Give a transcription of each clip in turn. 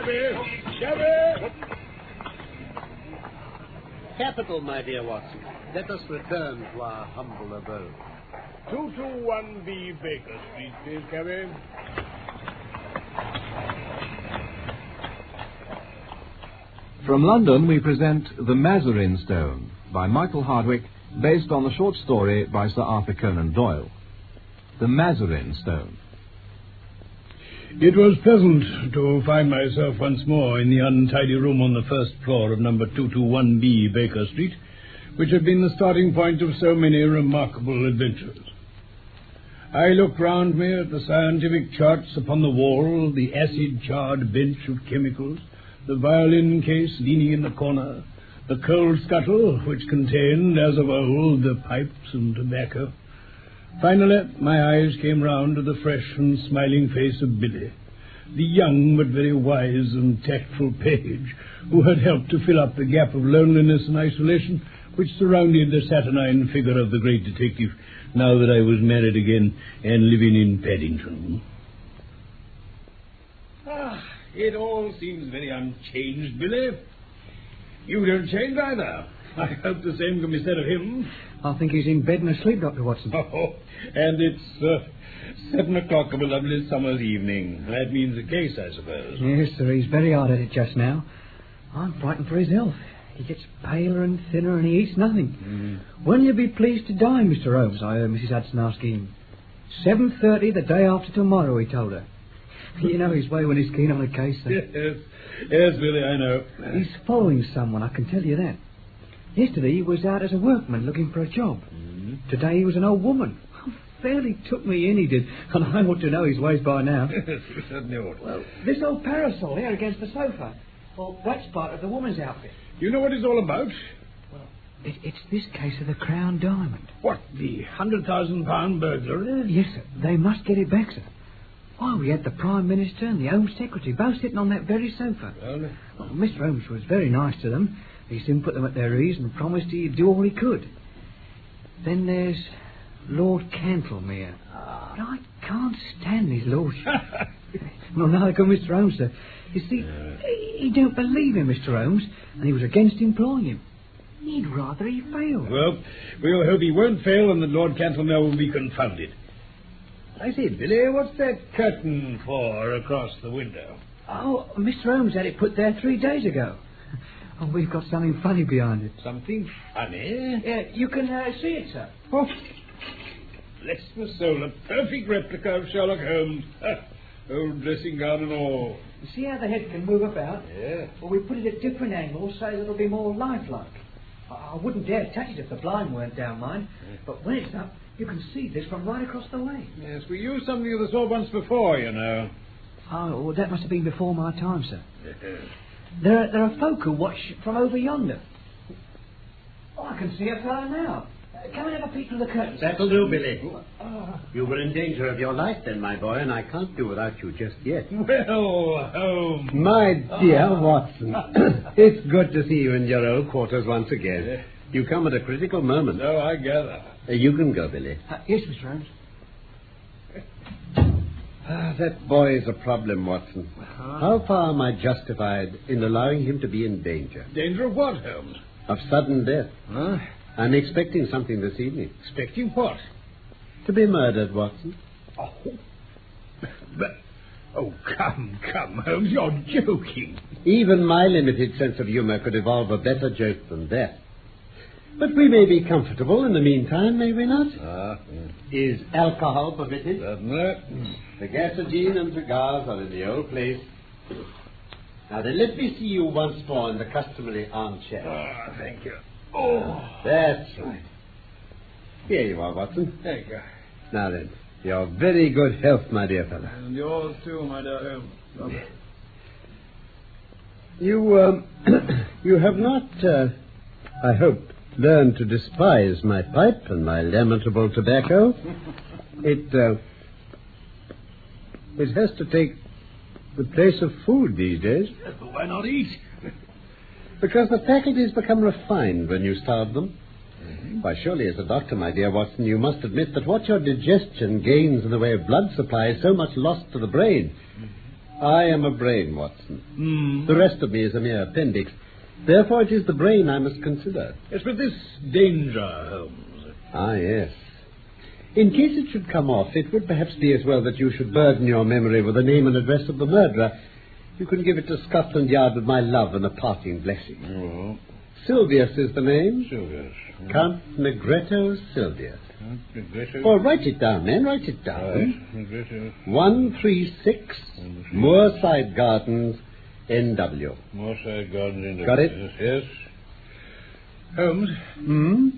Cabby! Capital, my dear Watson. Let us return to our humble abode. 221B Baker Street, please, cabby. From London, we present The Mazarin Stone by Michael Hardwick, based on the short story by Sir Arthur Conan Doyle. The Mazarin Stone. It was pleasant to find myself once more in the untidy room on the first floor of number 221B Baker Street, which had been the starting point of so many remarkable adventures. I looked round me at the scientific charts upon the wall, the acid-charred bench of chemicals, the violin case leaning in the corner, the coal scuttle, which contained, as of old, the pipes and tobacco. Finally, my eyes came round to the fresh and smiling face of Billy, the young but very wise and tactful page who had helped to fill up the gap of loneliness and isolation which surrounded the saturnine figure of the great detective now that I was married again and living in Paddington. It all seems very unchanged, Billy. You don't change either. I hope the same can be said of him. I think he's in bed and asleep, Dr. Watson. Oh, and it's 7 o'clock of a lovely summer's evening. That means a case, I suppose. Yes, sir, he's very hard at it just now. I'm frightened for his health. He gets paler and thinner and he eats nothing. When you'll be pleased to dine, Mr. Holmes, I heard Mrs. Hudson asking him. 7:30 the day after tomorrow, he told her. You know his way when he's keen on a case, sir. Yes, Billy, I know. He's following someone, I can tell you that. Yesterday he was out as a workman looking for a job. Today he was an old woman. Fairly took me in, he did. And I ought to know his ways by now. Certainly ought. Well, this old parasol here against the sofa. Well, that's part of the woman's outfit. You know what it's all about? Well, it's this case of the Crown Diamond. What, the £100,000 burglary? Yes, sir. They must get it back, sir. Why, we had the Prime Minister and the Home Secretary both sitting on that very sofa. Well, Mr. Holmes was very nice to them. He soon put them at their ease and promised he'd do all he could. Then there's Lord Cantlemere. But I can't stand his lordship. Well, neither can Mr. Holmes, sir. You see, he don't believe in Mr. Holmes, and he was against employing him. He'd rather he failed. Well, we'll hope he won't fail and that Lord Cantlemere will be confounded. I say, Billy, what's that curtain for across the window? Oh, Mr. Holmes had it put there 3 days ago. Oh, we've got something funny behind it. Something funny? Yeah, you can see it, sir. Oh, bless my soul, a perfect replica of Sherlock Holmes. Old dressing gown and all. You see how the head can move about? Yeah. Well, we put it at different angles so that it'll be more lifelike. I wouldn't dare touch it if the blind weren't down, mind. But when it's up, you can see this from right across the way. Yes, we used something of the sort once before, you know. Oh, well, that must have been before my time, sir. There are folk who watch from over yonder. Oh, I can see a fellow now. Come and have a peek through the curtains. That'll do, Billy. You were in danger of your life then, my boy, and I can't do without you just yet. Well, Holmes. My dear Watson, it's good to see you in your old quarters once again. You come at a critical moment. Oh, I gather. You can go, Billy. Yes, Mr. Holmes. That boy is a problem, Watson. How far am I justified in allowing him to be in danger? Danger of what, Holmes? Of sudden death. Huh? I'm expecting something this evening. Expecting what? To be murdered, Watson. Oh, but... Oh, come, Holmes, you're joking. Even my limited sense of humor could evolve a better joke than that. But we may be comfortable in the meantime, may we not? Is alcohol permitted? The gasoline and cigars are in the old place. Now then, let me see you once more in the customary armchair. Oh, thank you. Oh, that's right. Here you are, Watson. Thank you. Now then, your very good health, my dear fellow. And yours too, my dear Holmes. You have not, I hope, learned to despise my pipe and my lamentable tobacco. It has to take the place of food these days. But why not eat? Because the faculties become refined when you starve them. Why, surely as a doctor, my dear Watson, you must admit that what your digestion gains in the way of blood supply is so much lost to the brain. I am a brain, Watson. Hmm. The rest of me is a mere appendix. Therefore, it is the brain I must consider. Yes, but this danger, Holmes. Ah, yes. In case it should come off, it would perhaps be as well that you should burden your memory with the name and address of the murderer. You can give it to Scotland Yard with my love and a parting blessing. Oh. Silvius is the name. Silvius. Count Negretto Silvius. Count Negretto. Oh, write it down, then. Write it down. Negretto. 136 Moorside Gardens, NW. Moorside Gardens, NW. Got it? Yes. Holmes. Hmm?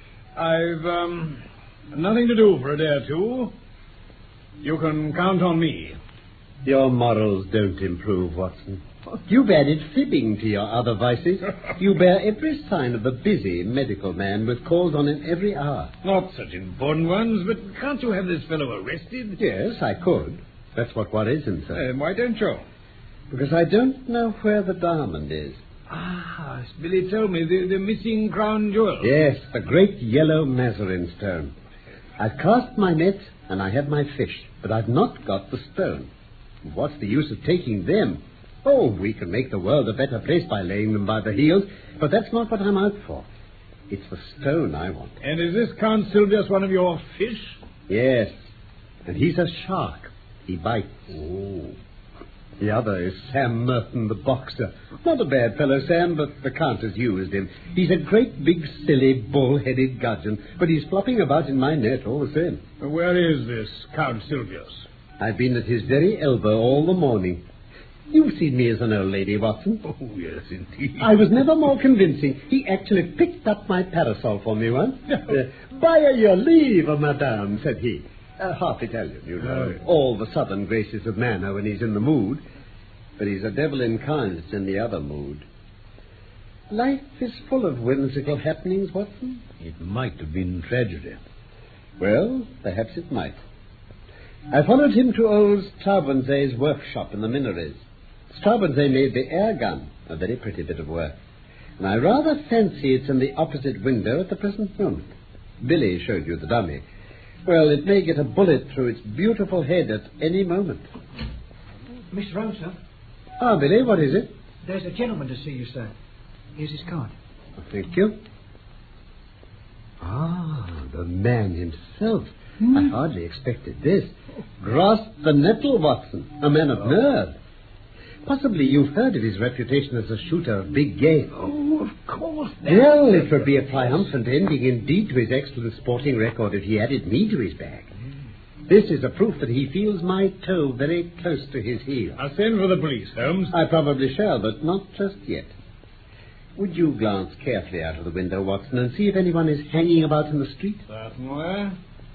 I've nothing to do for a day or two. You can count on me. Your morals don't improve, Watson. You've added fibbing to your other vices. You bear every sign of a busy medical man with calls on him every hour. Not such important ones, but can't you have this fellow arrested? Yes, I could. That's what worries him, sir. Why don't you? Because I don't know where the diamond is. Ah, Billy told me the missing crown jewel. Yes, the great yellow Mazarin stone. I've cast my net and I have my fish, but I've not got the stone. What's the use of taking them? Oh, we can make the world a better place by laying them by the heels, but that's not what I'm out for. It's the stone I want. And is this Count Silvius one of your fish? Yes, and he's a shark. He bites. Oh. The other is Sam Merton, the boxer. Not a bad fellow, Sam, but the Count has used him. He's a great big, silly, bull-headed gudgeon, but he's flopping about in my net all the same. Where is this Count Silvius? I've been at his very elbow all the morning. You've seen me as an old lady, Watson. Oh, yes, indeed. I was never more convincing. He actually picked up my parasol for me once. By your leave, madame, said he. Half Italian, you know. Oh. All the southern graces of manner when he's in the mood. But he's a devil incarnate in the other mood. Life is full of whimsical happenings, Watson. It might have been tragedy. Well, perhaps it might. I followed him to old Straubenzé's workshop in the Minories. Straubenzé made the air gun, a very pretty bit of work. And I rather fancy it's in the opposite window at the present moment. Billy showed you the dummy. Well, it may get a bullet through its beautiful head at any moment. Mr. Holmes, sir. Ah, Billy, what is it? There's a gentleman to see you, sir. Here's his card. Thank you. Ah, the man himself. I hardly expected this. Grasp the nettle, Watson. A man of nerve. Possibly you've heard of his reputation as a shooter of big game. Oh, of course. Well, it would be a triumphant ending indeed to his excellent sporting record if he added me to his bag. This is a proof that he feels my toe very close to his heel. I'll send for the police, Holmes. I probably shall, but not just yet. Would you glance carefully out of the window, Watson, and see if anyone is hanging about in the street? Certainly.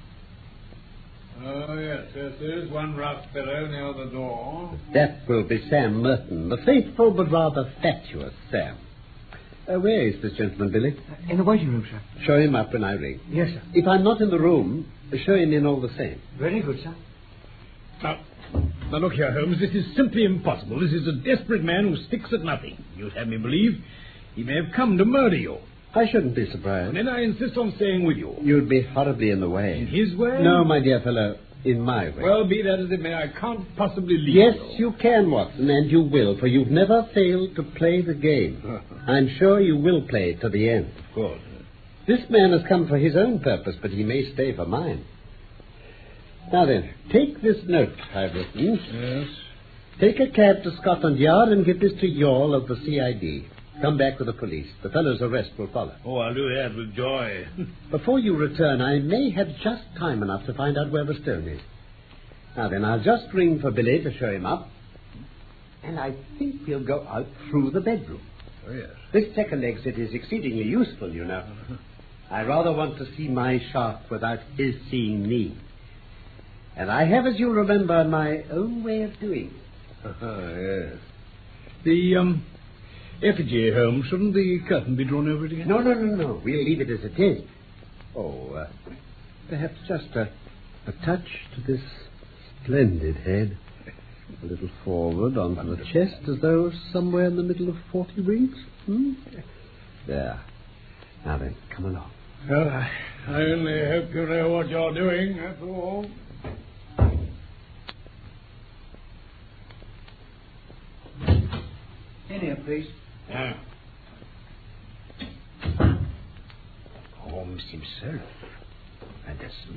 Oh, yes, there's one rough fellow near the door. That will be Sam Merton, the faithful but rather fatuous Sam. Where is this gentleman, Billy? In the waiting room, sir. Show him up when I ring. Yes, sir. If I'm not in the room, show him in all the same. Very good, sir. Now, look here, Holmes, this is simply impossible. This is a desperate man who sticks at nothing. You'd have me believe he may have come to murder you. I shouldn't be surprised. And then I insist on staying with you. You'd be horribly in the way. In his way? No, my dear fellow, in my way. Well, be that as it may, I can't possibly leave Yes, you. you can, Watson, and you will, for you've never failed to play the game. I'm sure you will play it to the end. Of course. This man has come for his own purpose, but he may stay for mine. Now then, take this note I've written. Yes. Take a cab to Scotland Yard and give this to Yall of the CID. Come back with the police. The fellow's arrest will follow. Oh, I'll do that with joy. Before you return, I may have just time enough to find out where the stone is. Now then, I'll just ring for Billy to show him up. And I think we'll go out through the bedroom. Oh, yes. This second exit is exceedingly useful, you know. I rather want to see my shark without his seeing me. And I have, as you remember, my own way of doing it. Yes. The, effigy, Holmes, shouldn't the curtain be drawn over it again? No. We'll leave it as it is. Oh, perhaps just a touch to this splendid head. A little forward onto the chest, as though somewhere in the middle of 40 rings. There. Now then, come along. Well, I only hope you know what you're doing, that's all. In here, please. Holmes himself. And asleep.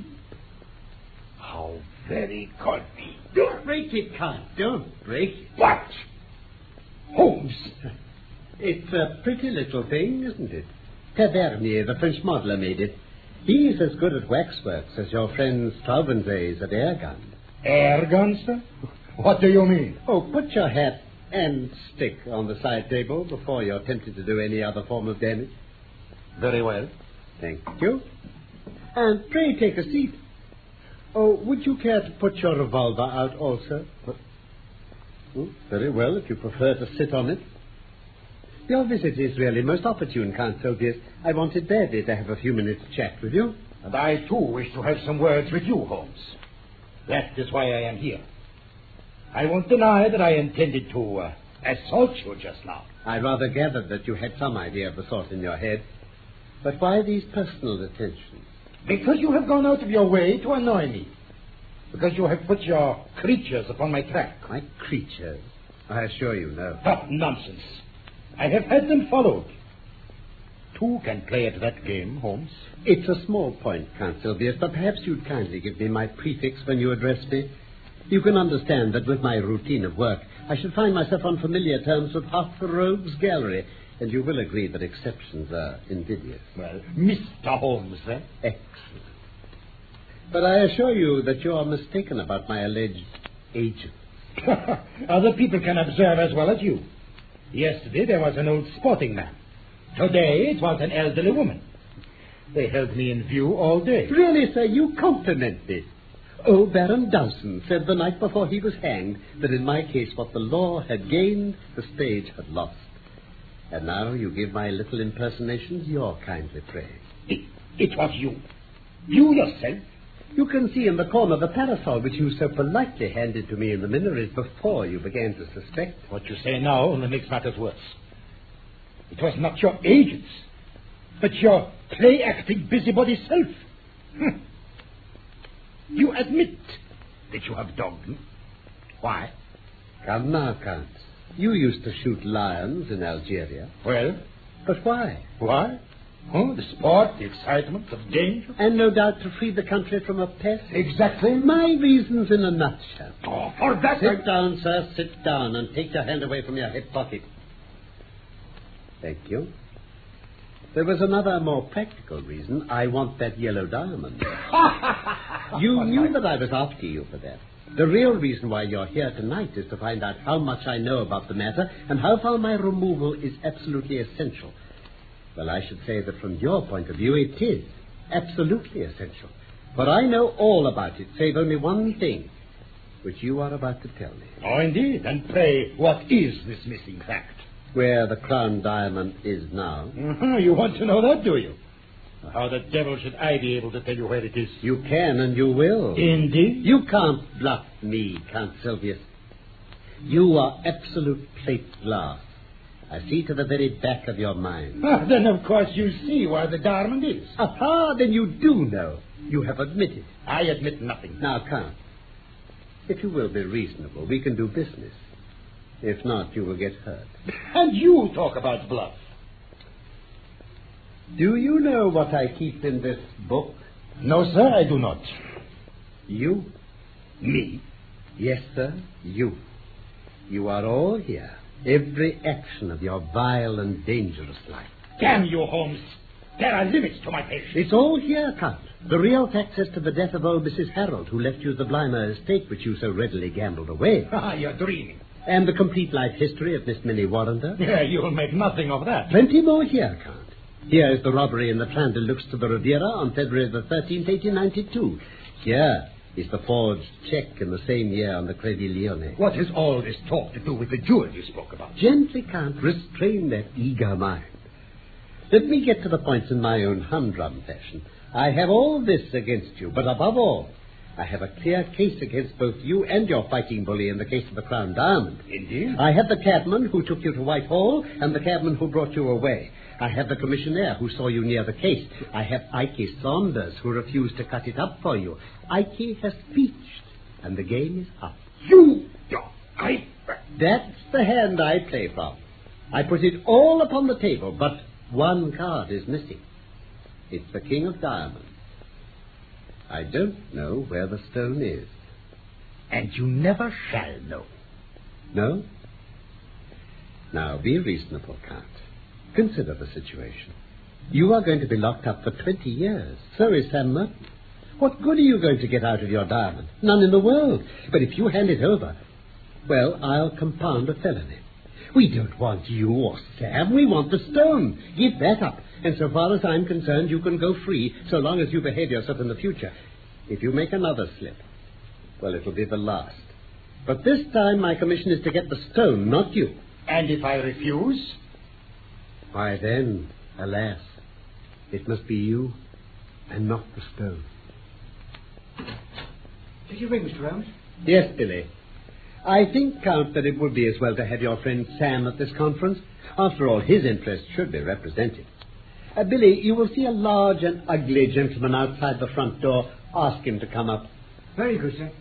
How very convenient. Don't break it, Count. Don't break it. What? Holmes! It's a pretty little thing, isn't it? Tavernier, the French modeler, made it. He's as good at waxworks as your friend Straubenzee is at air guns. Air guns, sir? What do you mean? Oh, put your hat and stick on the side table before you're tempted to do any other form of damage. Very well. Thank you. And pray take a seat. Oh, would you care to put your revolver out also? Oh, very well, if you prefer to sit on it. Your visit is really most opportune, Count Sylvius. I wanted badly to have a few minutes chat with you. And I, too, wish to have some words with you, Holmes. That is why I am here. I won't deny that I intended to assault you just now. I rather gathered that you had some idea of the sort in your head. But why these personal attentions? Because you have gone out of your way to annoy me. Because you have put your creatures upon my track. My creatures? I assure you, no. Oh, nonsense. I have had them followed. Two can play at that game, Holmes. It's a small point, Count Sylvius, but perhaps you'd kindly give me my prefix when you address me. You can understand that with my routine of work, I should find myself on familiar terms with half the rogues gallery, and you will agree that exceptions are invidious. Well, Mr. Holmes, then. Excellent. But I assure you that you are mistaken about my alleged agent. Other people can observe as well as you. Yesterday there was an old sporting man. Today it was an elderly woman. They held me in view all day. Really, sir, you compliment me. Oh, Baron Dowson said the night before he was hanged that in my case what the law had gained, the stage had lost. And now you give my little impersonations your kindly praise. It was you. You yourself. You can see in the corner the parasol which you so politely handed to me in the Minories before you began to suspect. What you say now only makes matters worse. It was not your agents, but your play-acting busybody self. You admit that you have dogged me. Why? Come now, Count. You used to shoot lions in Algeria. Well? But why? Why? Oh, the sport, the excitement, the danger. And no doubt to free the country from a pest. Exactly. My reasons in a nutshell. Oh, for that... Sit down, sir, sit down, and take your hand away from your hip pocket. Thank you. There was another more practical reason. I want that yellow diamond. You knew that I was after you for that. The real reason why you're here tonight is to find out how much I know about the matter and how far my removal is absolutely essential. Well, I should say that from your point of view, it is absolutely essential. For I know all about it, save only one thing, which you are about to tell me. Oh, indeed. And pray, what is this missing fact? Where the crown diamond is now. You want to know that, do you? How the devil should I be able to tell you where it is? You can and you will. Indeed? You can't bluff me, Count Sylvius. You are absolute plate glass. I see to the very back of your mind. Then, of course, you see where the diamond is. Aha, then you do know. You have admitted. I admit nothing. Now, Count, if you will be reasonable, we can do business. If not, you will get hurt. And you talk about bluff. Do you know what I keep in this book? No, sir, I do not. You? Me? Yes, sir, you. You are all here. Every action of your vile and dangerous life. Damn you, Holmes. There are limits to my patience. It's all here, Count. The real facts as to the death of old Mrs. Harold, who left you the Blymer estate which you so readily gambled away. You're dreaming. And the complete life history of Miss Minnie Warrender. Yeah, you'll make nothing of that. Plenty more here, Count. Here is the robbery in the Train de Luxe to the Riviera on February the 13th, 1892. Here is the forged check in the same year on the Crédit Lyonnais. What has all this talk to do with the jewel you spoke about? Gently, Count. Restrain that eager mind. Let me get to the points in my own humdrum fashion. I have all this against you, but above all, I have a clear case against both you and your fighting bully in the case of the Crown Diamond. Indeed? I have the cabman who took you to Whitehall and the cabman who brought you away. I have the commissionaire who saw you near the case. I have Ike Saunders who refused to cut it up for you. Ike has peached, and the game is up. You... That's the hand I play from. I put it all upon the table, but one card is missing. It's the King of Diamonds. I don't know where the stone is. And you never shall know. No? Now, be reasonable, Count. Consider the situation. You are going to be locked up for 20 years. So is Sam Merton. What good are you going to get out of your diamond? None in the world. But if you hand it over, well, I'll compound a felony. We don't want you or Sam. We want the stone. Give that up. And so far as I'm concerned, you can go free so long as you behave yourself in the future. If you make another slip, well, it'll be the last. But this time my commission is to get the stone, not you. And if I refuse? Why then, alas, it must be you and not the stone. Did you ring, Mr. Holmes? Yes, Billy. I think, Count, that it would be as well to have your friend Sam at this conference. After all, his interests should be represented. Billy, you will see a large and ugly gentleman outside the front door. Ask him to come up. Very good, sir.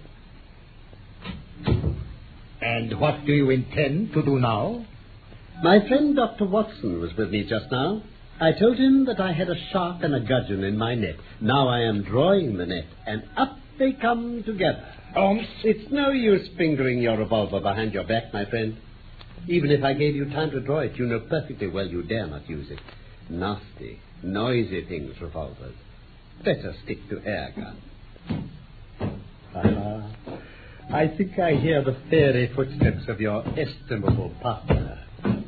And what do you intend to do now? My friend Dr. Watson was with me just now. I told him that I had a shark and a gudgeon in my net. Now I am drawing the net, and up they come together. Holmes? It's no use fingering your revolver behind your back, my friend. Even if I gave you time to draw it, you know perfectly well you dare not use it. Nasty, noisy things, revolvers. Better stick to air guns. I think I hear the fairy footsteps of your estimable partner.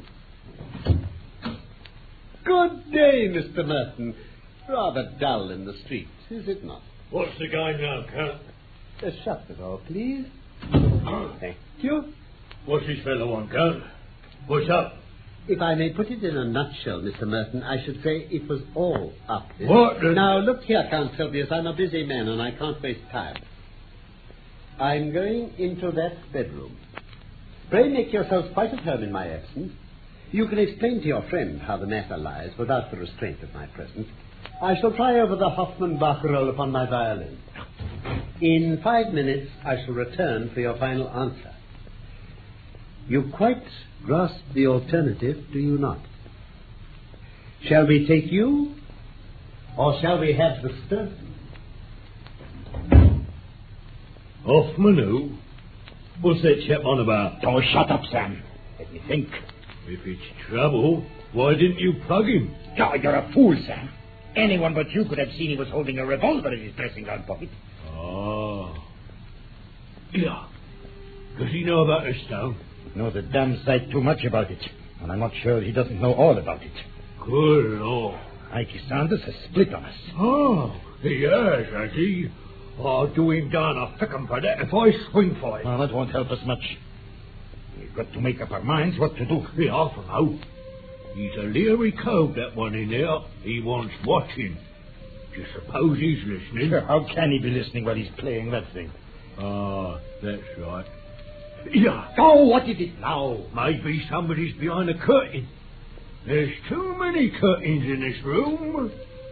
Good day, Mr. Merton. Rather dull in the street, is it not? What's the game now, Count? Shut the door, please. Thank you. What's this fellow want, Count? What's up? If I may put it in a nutshell, Mr. Merton, I should say it was all up. What? Now, look here, Count Sylvius. I'm a busy man and I can't waste time. I'm going into that bedroom. Pray make yourself quite at home in my absence. You can explain to your friend how the matter lies without the restraint of my presence. I shall try over the Hoffman-Bach roll upon my violin. In 5 minutes, I shall return for your final answer. You quite grasp the alternative, do you not? Shall we take you, or shall we have the stone? Hoffman who? What's that chap on about? Oh, shut up, Sam. Let me think. If it's trouble, why didn't you plug him? Oh, you're a fool, Sam. Anyone but you could have seen he was holding a revolver in his dressing-gown pocket. Ah. Yeah. Does he know about the stone? He knows a damn sight too much about it. And I'm not sure he doesn't know all about it. Good Lord. Ikey Sanders has split on us. Oh, he has he? I'll do him down a thick'em for that if I swing for it. Well, that won't help us much. We've got to make up our minds what to do. Yeah, I know. He's a leery cove, that one in there. He wants watching. Do you suppose he's listening? Sure, how can he be listening while he's playing that thing? Ah, that's right. Yeah. Oh, what is it now? Maybe somebody's behind a curtain. There's too many curtains in this room.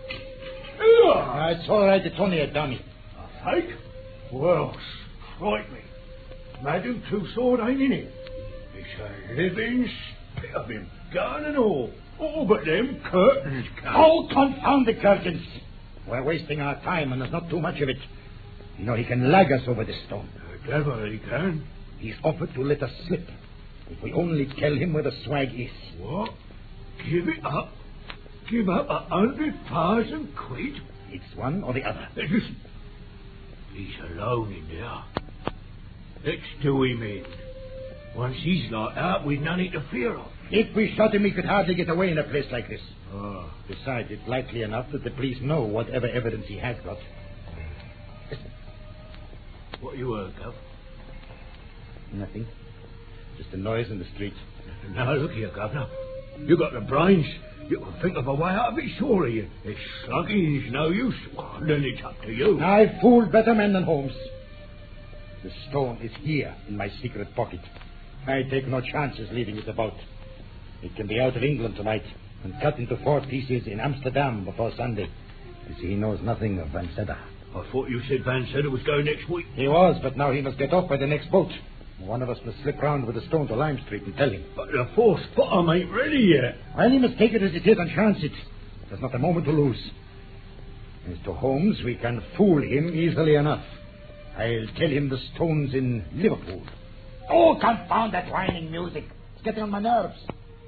Yeah. It's all right. It's only a dummy. A fake? Well, strike me. Madam Two-Sword ain't in it. It's a living spit of him, gun and all. Oh, but them curtains can't. Oh, confound the curtains. We're wasting our time, and there's not too much of it. You know, he can lag us over this stone. The devil he can. He's offered to let us slip if we only tell him where the swag is. What? Give it up? Give up 100,000 quid? It's one or the other. Listen. He's alone in there. Let's do him in. Once he's locked out, we've nothing to fear of. If we shot him, he could hardly get away in a place like this. Oh. Besides, it's likely enough that the police know whatever evidence he has got. Listen. What you heard, Gov? Nothing. Just a noise in the street. Now, look here, Governor. You got the brains. You can think of a way out of it, surely. It's slugging's no use. Well, then it's up to you. I've fooled better men than Holmes. The stone is here in my secret pocket. I take no chances leaving it about. It can be out of England tonight and cut into 4 pieces in Amsterdam before Sunday. You see, he knows nothing of Van Sedder. I thought you said Van Sedder was going next week. He was, but now he must get off by the next boat. One of us must slip round with a stone to Lime Street and tell him. But the fourth bottom ain't ready yet. Well, he must take it as it is and chance it. There's not a moment to lose. As to Holmes, we can fool him easily enough. I'll tell him the stone's in Liverpool. Oh, confound that whining music. It's getting on my nerves.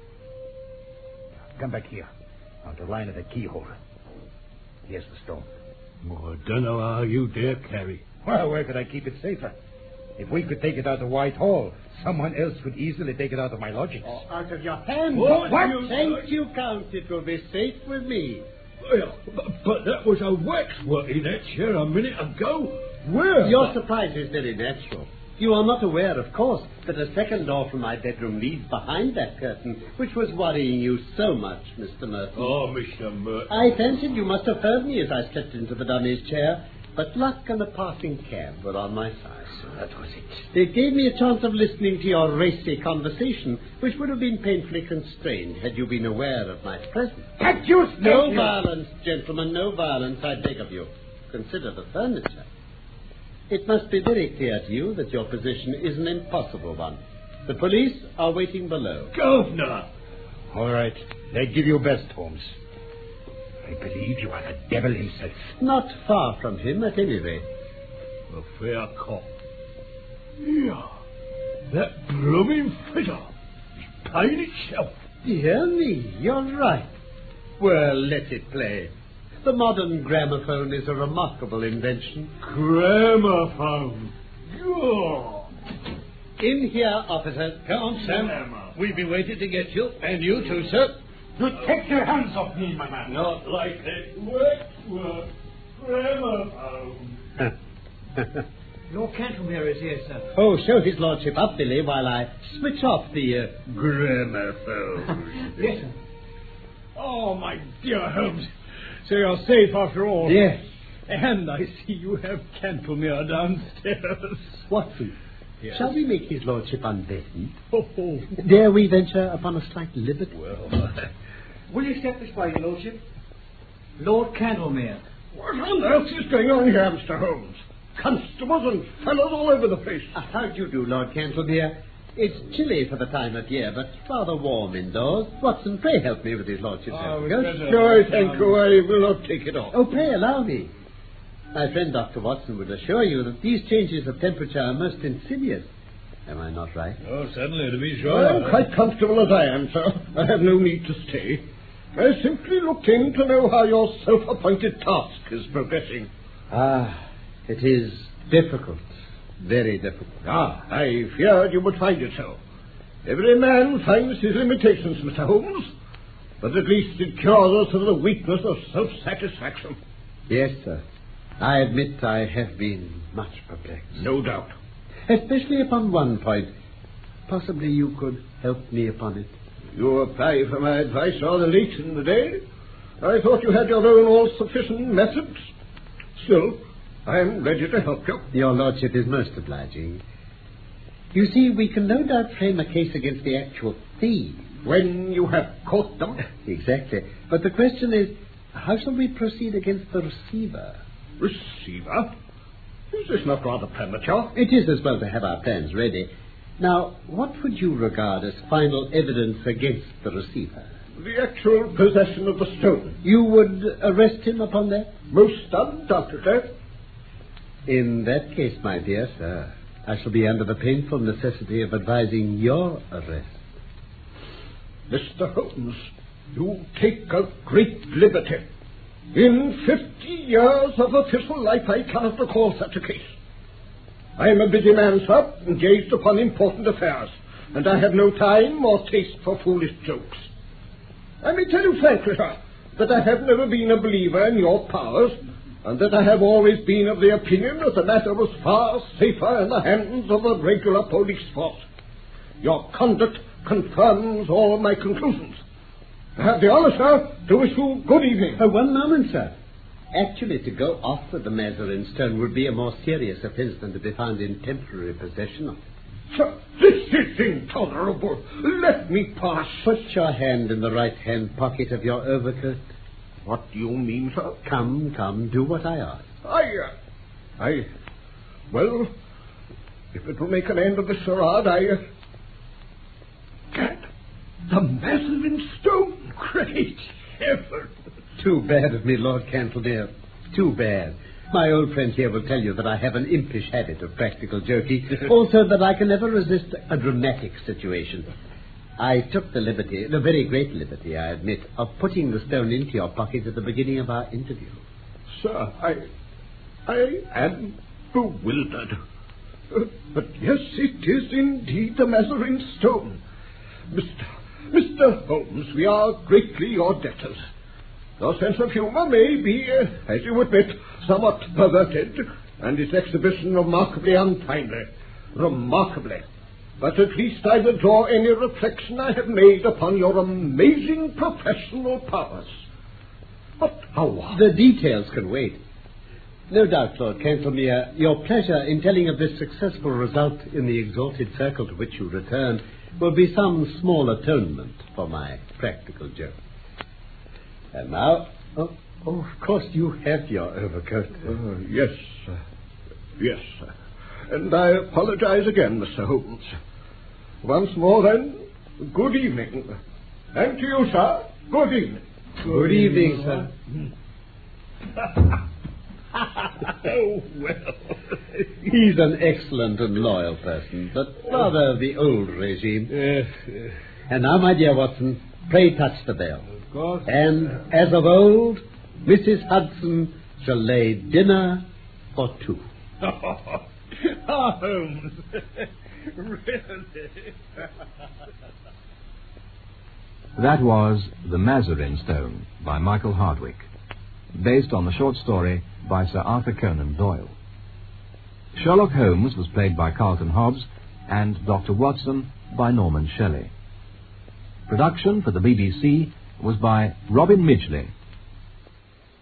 Come back here. I'll the line of the keyhole. Here's the stone. Oh, I don't know how you dare carry. Well, where could I keep it safer? If we could take it out of Whitehall, someone else could easily take it out of my lodgings. Oh, out of your hand. What? Thank you, Count. It will be safe with me. Well, but that was a waxwork in that chair a minute ago. Where? Your surprise is very natural. You are not aware, of course, that a second door from my bedroom leads behind that curtain, which was worrying you so much, Mr. Merton. Oh, Mr. Merton. I fancied you must have heard me as I stepped into the dummy's chair, but luck and a passing cab were on my side. So that was it. It gave me a chance of listening to your racy conversation, which would have been painfully constrained had you been aware of my presence. No violence, gentlemen, no violence, I beg of you. Consider the furniture. It must be very clear to you that your position is an impossible one. The police are waiting below. Governor! All right. They give you best, Holmes. I believe you are the devil himself. Not far from him, at any rate. A fair cop. Yeah, that blooming fiddle is playing itself. Dear me, you're right. Well, let it play. The modern gramophone is a remarkable invention. Gramophone. Oh. In here, officer. Come on, Sam. We've been waiting to get you. And you too, sir. You take your hands off me, my man. Not like that. Waxwork. Gramophone. Lord Cantlemere is here, sir. Oh, show his lordship up, Billy, while I switch off the gramophone. Yes, sir. Oh, my dear Holmes. So you're safe after all. Yes. And I see you have Cantlemere downstairs. Watson, Yes. shall we make his lordship unbuttoned? Oh. Dare we venture upon a slight liberty? Well, Will you step this way, Your Lordship? Lord Cantlemere. what on earth is going on here, Mr. Holmes? Constables and fellows all over the place. How do you do, Lord Cantlemere? It's chilly for the time of year, but rather warm indoors. Watson, pray help me with his lordship's overcoat. No, thank you. I will not take it off. Oh, pray allow me. My friend Dr. Watson would assure you that these changes of temperature are most insidious. Am I not right? Oh, certainly, to be sure. I'm quite comfortable as I am, sir. I have no need to stay. I simply looked in to know how your self-appointed task is progressing. Ah, it is difficult. Very difficult. I feared you would find it so. Every man finds his limitations, Mr. Holmes. But at least it cures us of the weakness of self-satisfaction. Yes, sir. I admit I have been much perplexed. No doubt. Especially upon one point. Possibly you could help me upon it. You apply for my advice rather late in the day. I thought you had your own all-sufficient methods. Still, I am ready to help you. Your lordship is most obliging. You see, we can no doubt frame a case against the actual thieves. When you have caught them. Exactly. But the question is, how shall we proceed against the receiver? Receiver? Is this not rather premature? It is as well to have our plans ready. Now, what would you regard as final evidence against the receiver? The actual possession of the stone. You would arrest him upon that? Most undoubtedly. In that case, my dear sir, I shall be under the painful necessity of advising your arrest. Mr. Holmes, you take a great liberty. In 50 years of official life, I cannot recall such a case. I am a busy man, sir, engaged upon important affairs, and I have no time or taste for foolish jokes. I may tell you frankly, sir, that I have never been a believer in your powers, and that I have always been of the opinion that the matter was far safer in the hands of a regular police force. Your conduct confirms all my conclusions. I have the honour, sir, to wish you good evening. One moment, sir. Actually, to go off with the Mazarin stone would be a more serious offence than to be found in temporary possession of it. Sir, this is intolerable. Let me pass. Put your hand in the right-hand pocket of your overcoat. What do you mean, sir? Come, do what I ask. Well, If it will make an end of the charade, Gad, the Mazarin stone! Great heaven! Too bad of me, Lord Cantlemere. Too bad. My old friend here will tell you that I have an impish habit of practical joking. Also that I can never resist a dramatic situation. I took the liberty, the very great liberty, I admit, of putting the stone into your pocket at the beginning of our interview. Sir, I am bewildered. But yes, it is indeed the Mazarin stone. Mr. Holmes, we are greatly your debtors. Your sense of humor may be, as you admit, somewhat perverted, and its exhibition remarkably untimely. Remarkably. But at least I withdraw any reflection I have made upon your amazing professional powers. But how? The details can wait. No doubt, Lord Cantlemere, your pleasure in telling of this successful result in the exalted circle to which you return will be some small atonement for my practical joke. And now, of course, you have your overcoat. Yes, yes. And I apologize again, Mr. Holmes. Once more, then, good evening. And to you, sir, good evening. Good evening, sir. Oh, well. He's an excellent and loyal person, but rather the old regime. Yes. And now, my dear Watson, pray touch the bell. Of course. And, as of old, Mrs. Hudson shall lay dinner for two. Holmes. Really? That was The Mazarin Stone by Michael Hardwick, based on the short story by Sir Arthur Conan Doyle. Sherlock Holmes was played by Carlton Hobbs and Dr. Watson by Norman Shelley. Production for the BBC was by Robin Midgley